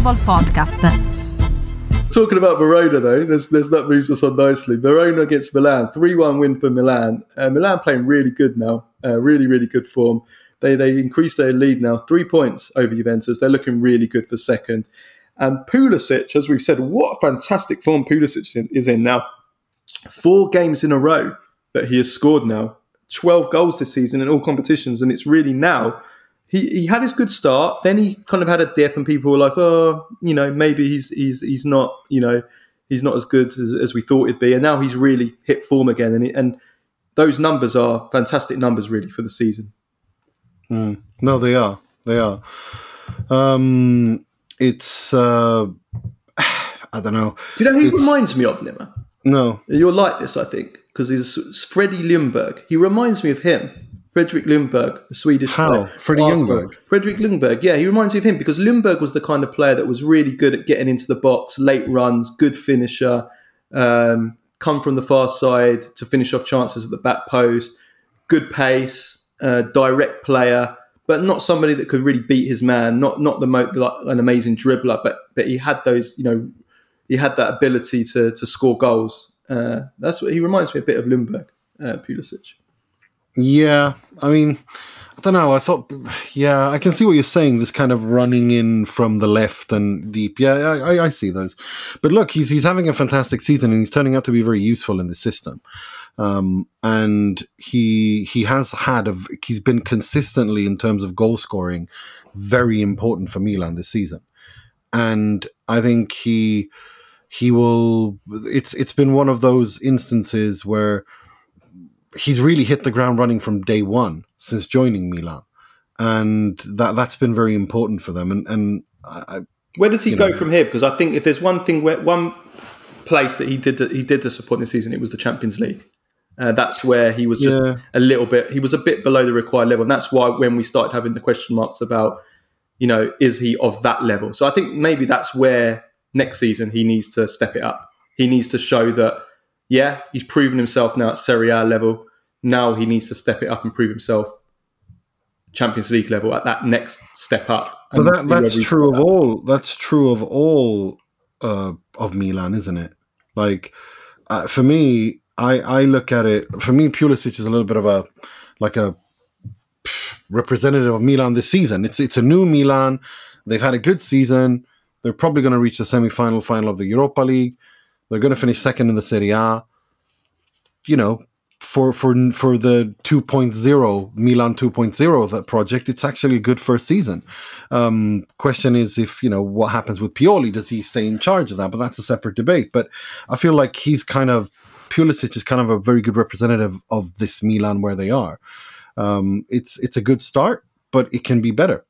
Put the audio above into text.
Football Podcast. Talking about Verona, though, that moves us on nicely. Verona against Milan, 3-1 win for Milan. Milan playing really good now, really, really good form. They increased their lead now, 3 points over Juventus. They're looking really good for second. And Pulisic, as we've said, what a fantastic form Pulisic is in now. 4 games in a row that he has scored now. 12 goals this season in all competitions. And it's really now, he had his good start. Then he kind of had a dip and people were like, oh, maybe he's not, he's not as good as we thought he'd be. And now he's really hit form again. And those numbers are fantastic numbers really for the season. No, they are. It's I don't know. Do you know who he reminds me of, Nima? No. You'll like this, I think, because it's Freddie Ljungberg. He reminds me of him. Fredrik Ljungberg, the Swedish player. Freddie Ljungberg? Fredrik Ljungberg, yeah. He reminds me of him because Ljungberg was the kind of player that was really good at getting into the box, late runs, good finisher, come from the far side to finish off chances at the back post, good pace, direct player, but not somebody that could really beat his man, not an amazing dribbler, but he had those, he had that ability to score goals. That's what he reminds me a bit of Ljungberg, Pulisic. Yeah, I mean, I don't know. I can see what you're saying. This kind of running in from the left and deep. Yeah, I see those. But look, he's having a fantastic season and he's turning out to be very useful in the system. And he's been consistently in terms of goal scoring very important for Milan this season. And I think he will. It's been one of those instances where he's really hit the ground running from day one since joining Milan, and that's been very important for them. And where does he go from here? Because I think if there's one place that he did to support this season, it was the Champions League. That's where he was just he was a bit below the required level, and that's why when we started having the question marks about, is he of that level? So I think maybe that's where next season he needs to step it up. He needs to show that. Yeah, he's proven himself now at Serie A level. Now he needs to step it up and prove himself Champions League level at that next step up. But that's true of all. That's true of all of Milan, isn't it? Like for me, I look at it. For me, Pulisic is a little bit of a representative of Milan this season. It's a new Milan. They've had a good season. They're probably going to reach the final of the Europa League. They're going to finish second in the Serie A. For the 2.0, Milan 2.0 of that project, it's actually a good first season. Question is if, what happens with Pioli? Does he stay in charge of that? But that's a separate debate. But I feel like Pulisic is kind of a very good representative of this Milan where they are. It's a good start, but it can be better.